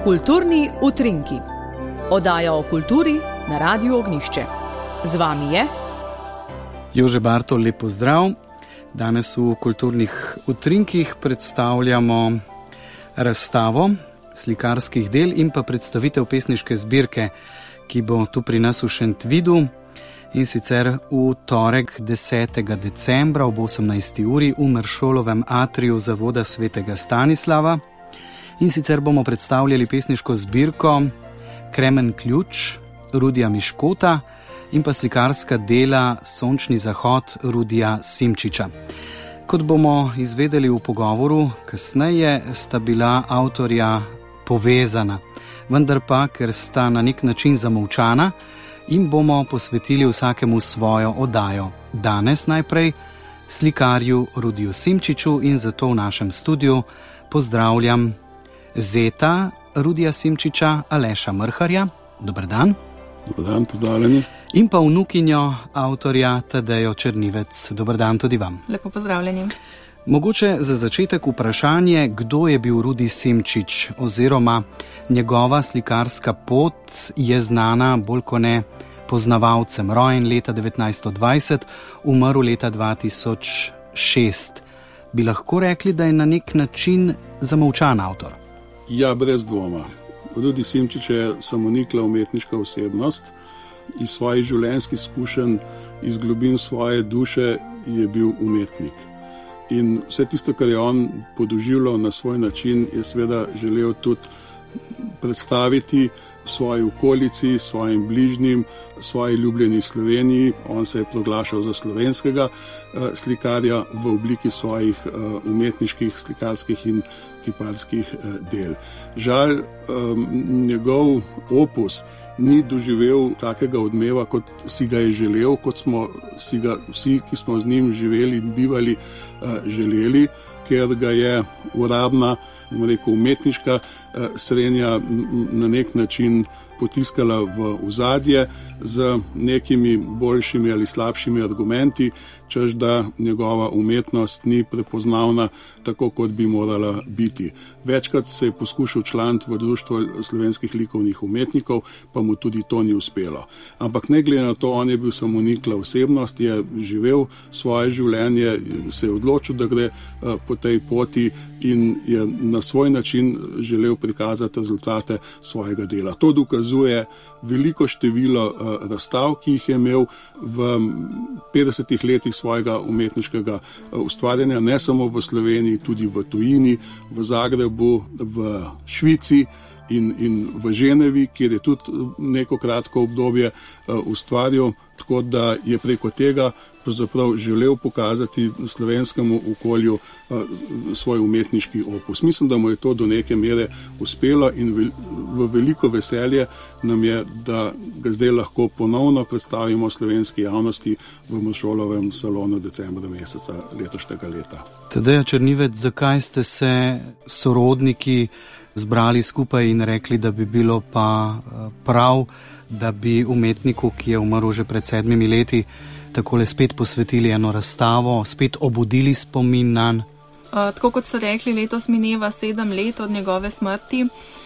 Kulturni utrinki. Oddaja o kulturi na Radiu Ognjišče. Z vami je Jože Bartol, lep pozdrav. Danes v Kulturnih utrinkih predstavljamo razstavo slikarskih del in pa predstavitev pesniške zbirke, ki bo tu pri nas v Šentvidu, in sicer v torek 10. decembra ob 18. uri v Meršolovem atriju Zavoda svetega Stanislava. In sicer bomo predstavljali pesniško zbirko Kremen ključ Rudija Miškota in pa slikarska dela Sončni zahod Rudija Simčiča. Kot bomo izvedeli v pogovoru kasneje, sta bila avtorja povezana, vendar pa, ker sta na nek način zamolčana, jim bomo posvetili vsakemu svojo oddajo. Danes najprej slikarju Rudiju Simčiču in zato v našem studiu pozdravljam zeta Rudija Simčiča, Aleša Mrharja. Dober dan. Dober dan, pozdravljeni. In pa vnukinjo avtorja Tadejo Črnivec. Dober dan tudi vam. Lepo pozdravljeni. Mogoče za začetek vprašanje, kdo je bil Rudi Simčič, oziroma njegova slikarska pot je znana bolj kot ne poznavalcem. Rojen leta 1920, umrl leta 2006. Bi lahko rekli, da je na nek način zamolčan avtor? Ja, brez dvoma. Rudi Simčič je samonikla umetniška osebnost. Iz svojih življenjskih izkušenj, iz globin svoje duše je bil umetnik. In vse tisto, kar je on podoživljal na svoj način, je seveda želel tudi predstaviti svoji okolici, svojim bližnjim, svoji ljubljeni Sloveniji. On se je proglašal za slovenskega slikarja v obliki svojih umetniških, slikarskih in kiparskih del. Žal, njegov opus ni doživel takega odmeva, kot si ga je želel, kot smo si ga vsi, ki smo z njim živeli in bivali, želeli, ker ga je uradna, umetniška srenja na nek način potiskala v ozadje z nekimi boljšimi ali slabšimi argumenti, češ da njegova umetnost ni prepoznavna tako, kot bi morala biti. Večkrat se je poskušal članiti v Društvo slovenskih likovnih umetnikov, pa mu tudi to ni uspelo. Ampak ne glede na to, on je bil samonikla osebnost, je živel svoje življenje, se je odločil, da gre po tej poti in je na svoj način želel prikazati rezultate svojega dela. To dokazuje veliko število razstav, ki jih je imel v 50 letih svojega umetniškega ustvarjanja, ne samo v Sloveniji, tudi v tujini, v Zagrebu, v Švici in v Ženevi, kjer je tudi neko kratko obdobje ustvarjal, tako da je preko tega pravzaprav želel pokazati slovenskemu okolju svoj umetniški opus. Mislim, da mu je to do neke mere uspelo in v veliko veselje nam je, da ga zdaj lahko ponovno predstavimo slovenski javnosti v Meršolovem salonu decembra meseca letošnjega leta. Tadeja Črnivec, zakaj ste se sorodniki zbrali skupaj in rekli, da bi bilo pa prav, da bi umetniku, ki je umrl že pred 7 leti, takole spet posvetili eno razstavo, spet obudili spomin nanj? Tako kot ste rekli, letos mineva 7 let od njegove smrti.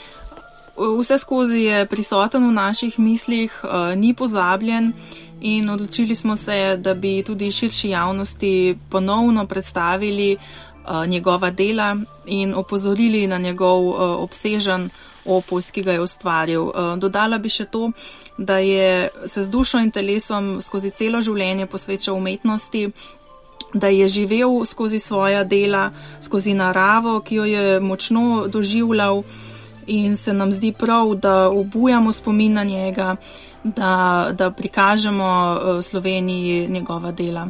Vse skozi je prisoten v naših mislih, ni pozabljen in odločili smo se, da bi tudi širši javnosti ponovno predstavili njegova dela in opozorili na njegov obsežen opus, ki ga je ustvaril. Dodala bi še to, da je se z dušo in telesom skozi celo življenje posvečal umetnosti, da je živel skozi svoja dela, skozi naravo, ki jo je močno doživljal, in se nam zdi prav, da obujamo spomin na njega, da prikažemo Sloveniji njegova dela.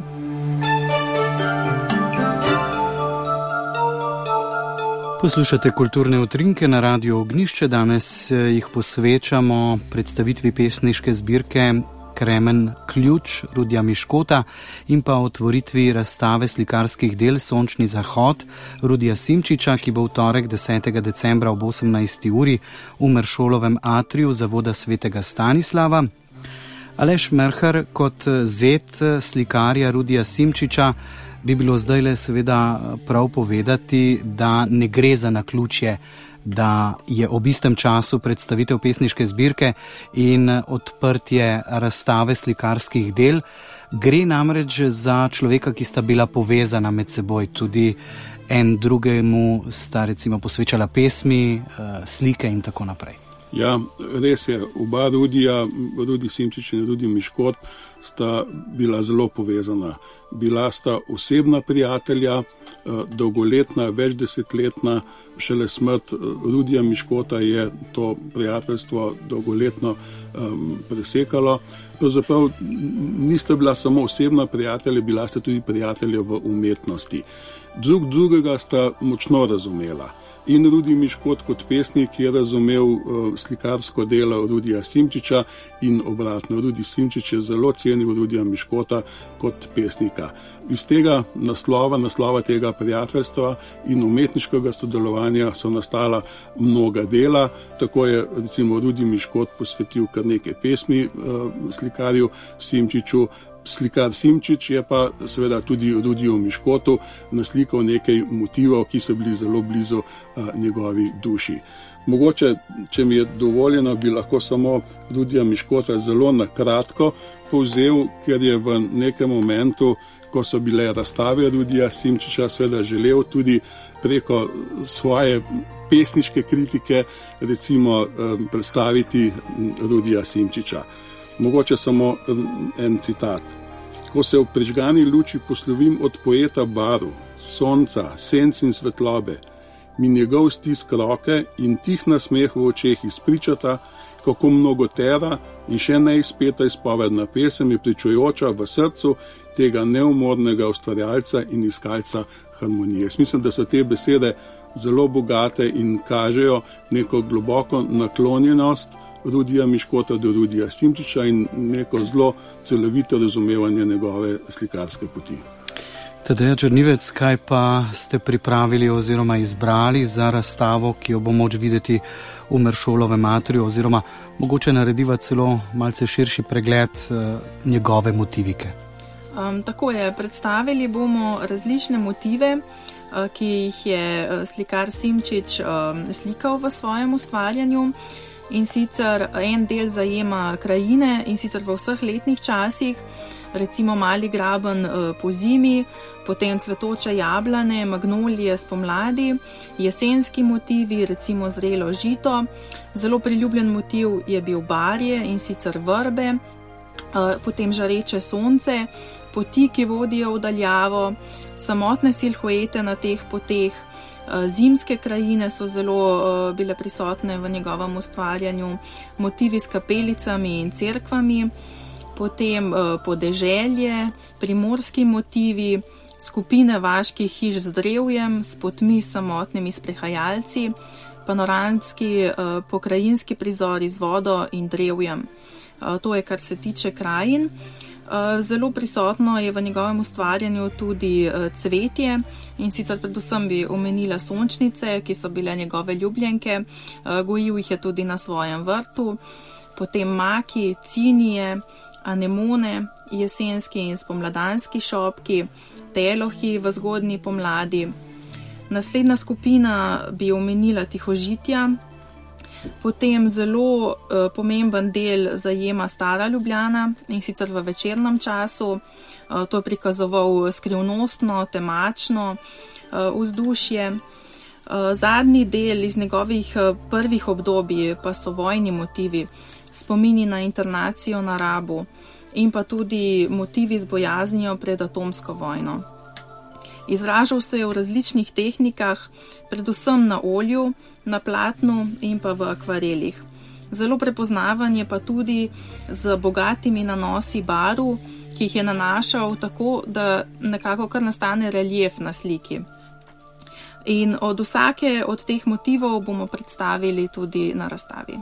Poslušate Kulturne utrinke na Radiu Ognjišče. Danes jih posvečamo predstavitvi pesniške zbirke Kremen ključ Rudija Miškota in pa otvoritvi razstave slikarskih del Sončni zahod Rudija Simčiča, ki bo v torek 10. decembra ob 18. uri v Meršolovem atriju Zavoda svetega Stanislava. Aleš Mrhar, kot zet slikarja Rudija Simčiča, bi bilo zdajle seveda prav povedati, da ne gre za naključje, da je ob istem času predstavitev pesniške zbirke in odprtje razstave slikarskih del. Gre namreč za človeka, ki sta bila povezana med seboj, tudi en drugemu sta recimo posvečala pesmi, slike in tako naprej. Ja, res je, oba Rudija, Rudi Simčič in Rudi Miškot, sta bila zelo povezana. Bila sta osebna prijatelja, dolgoletna, večdesetletna, šele smrt Rudija Miškota je to prijateljstvo dolgoletno presekalo. Pravzaprav nista bila samo osebna prijatelja, bila sta tudi prijatelja v umetnosti. Drugega sta močno razumela. In Rudi Miškot kot pesnik je razumel slikarsko delo Rudija Simčiča in obratno. Rudi Simčič je zelo cenil Rudija Miškota kot pesnika. Iz tega naslova tega prijateljstva in umetniškega sodelovanja so nastala mnoga dela. Tako je recimo Rudi Miškot posvetil kar nekaj pesmi slikarju Simčiču. Slikar Simčič je pa seveda tudi Rudiju Miškotu naslikal nekaj motivov, ki so bili zelo blizu njegovi duši. Mogoče, če mi je dovoljeno, bi lahko samo Rudija Miškota zelo na kratko povzel, ker je v nekem momentu, ko so bile razstave Rudija Simčiča, seveda želel tudi preko svoje pesniške kritike recimo predstaviti Rudija Simčiča. Mogoče samo en citat. Ko se v prižgani luči poslovim od poeta barv, sonca, senc in svetlobe, mi njegov stisk roke in tih nasmeh v očeh izpričata, kako mnogotera in še neizpeta izpovedna pesem je pričujoča v srcu tega neumornega ustvarjalca in iskalca harmonije. Mislim, da so te besede zelo bogate in kažejo neko globoko naklonjenost Rudija Miškota do Rudija Simčiča in neko zelo celovito razumevanje njegove slikarske poti. Tadeja Črnivec, kaj pa ste pripravili oziroma izbrali za razstavo, ki jo bo moč videti v Meršolovem atriju, oziroma mogoče narediva celo malce širši pregled njegove motivike? Tako je, predstavili bomo različne motive, ki jih je slikar Simčič slikal v svojem ustvarjanju. In sicer en del zajema krajine in sicer v vseh letnih časih, recimo Mali graben po zimi, potem cvetoče jablane, magnolije spomladi, jesenski motivi, recimo zrelo žito. Zelo priljubljen motiv je bil barje in sicer vrbe, potem žareče sonce, poti, ki vodijo v daljavo, samotne silhuete na teh poteh. Zimske krajine so zelo bile prisotne v njegovem ustvarjanju, motivi s kapelicami in cerkvami, potem podeželje, primorski motivi, skupine vaških hiš z drevjem, s potmi samotnimi sprehajalci, panoramski pokrajinski prizori z vodo in drevjem. To je, kar se tiče krajin. Zelo prisotno je v njegovem ustvarjanju tudi cvetje in sicer predvsem bi omenila sončnice, ki so bile njegove ljubljenke, gojil jih je tudi na svojem vrtu, potem maki, cinije, anemone, jesenski in spomladanski šopki, telohi v zgodnji pomladi. Naslednja skupina bi omenila tihožitja. Potem zelo pomemben del zajema Stara Ljubljana in sicer v večernem času. To je prikazoval skrivnostno, temačno vzdušje. Zadnji del iz njegovih prvih obdobij pa so vojni motivi, spomini na internacijo na Rabu in pa tudi motivi z bojaznijo pred atomsko vojno. Izražal se je v različnih tehnikah, predvsem na olju, na platnu in pa v akvarelih. Zelo prepoznaven je pa tudi z bogatimi nanosi barv, ki jih je nanašal tako, da nekako kar nastane relief na sliki. In od vsake od teh motivov bomo predstavili tudi na razstavi.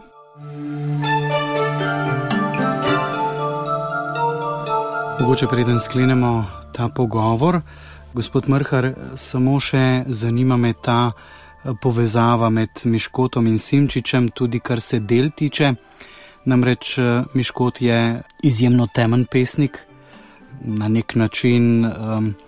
Mogoče preden sklenemo ta pogovor, gospod Mrhar, samo še zanima me ta povezava med Miškotom in Simčičem, tudi kar se del tiče. Namreč Miškot je izjemno temen pesnik, na nek način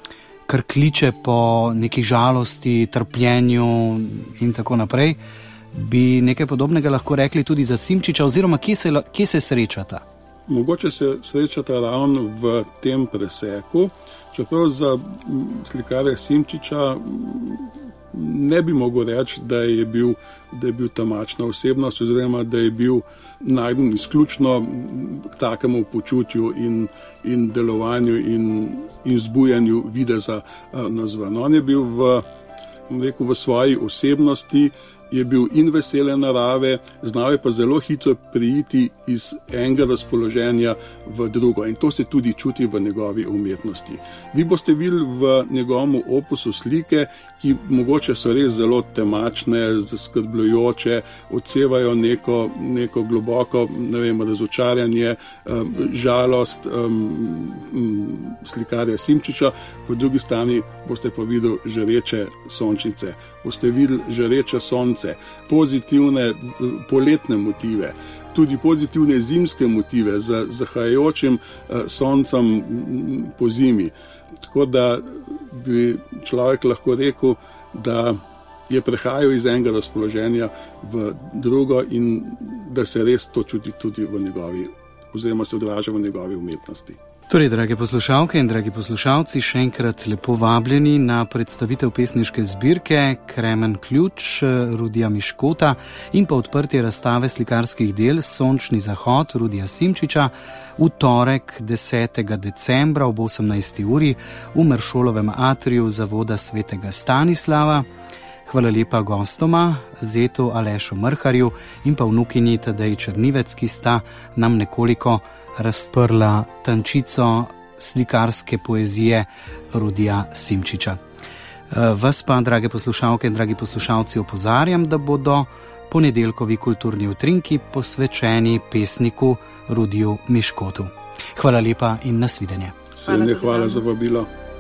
kar kliče po neki žalosti, trpljenju in tako naprej. Bi nekaj podobnega lahko rekli tudi za Simčiča, oziroma kje se srečata? Mogoče se srečata ravno v tem preseku, čeprav za slikarja Simčiča ne bi mogel reči, da je bil temačna osebnost, oziroma da je bil najbolj izključno k takemu počutju in delovanju in zbujanju videza nazvan. On je bil v svoji osebnosti, je bil in vesele narave, znal je pa zelo hitro preiti iz enega razpoloženja v drugo, in to se tudi čuti v njegovi umetnosti. Vi boste videli v njegovem opusu slike, ki mogoče so res zelo temačne, zaskrbljujoče, odsevajo neko globoko, razočaranje, žalost slikarja Simčiča. Po drugi strani boste pa videli žareče sončnice, boste videli žareče sonce, pozitivne poletne motive, tudi pozitivne zimske motive z zahajajočim soncem po zimi. Tako da bi človek lahko rekel, da je prehajal iz enega razpoloženja v drugo in da se res to čuti tudi v njegovi, oziroma se odraža v njegovi umetnosti. Torej, drage poslušalke in dragi poslušalci, še enkrat lepo vabljeni na predstavitev pesniške zbirke Kremen ključ Rudija Miškota in pa odprtje razstave slikarskih del Sončni zahod Rudija Simčiča v torek 10. decembra ob 18. uri v Meršolovem atriju Zavoda svetega Stanislava. Hvala lepa gostoma, zetu Alešu Mrharju in pa vnukinji Tadeji Črnivec, ki sta nam nekoliko razprla tančico slikarske poezije Rudija Simčiča. Vas pa, drage poslušalke in dragi poslušalci, opozarjam, da bodo ponedeljkovi kulturni utrinki posvečeni pesniku Rudiju Miškotu. Hvala lepa in nasvidenje. Hvala za vabilo.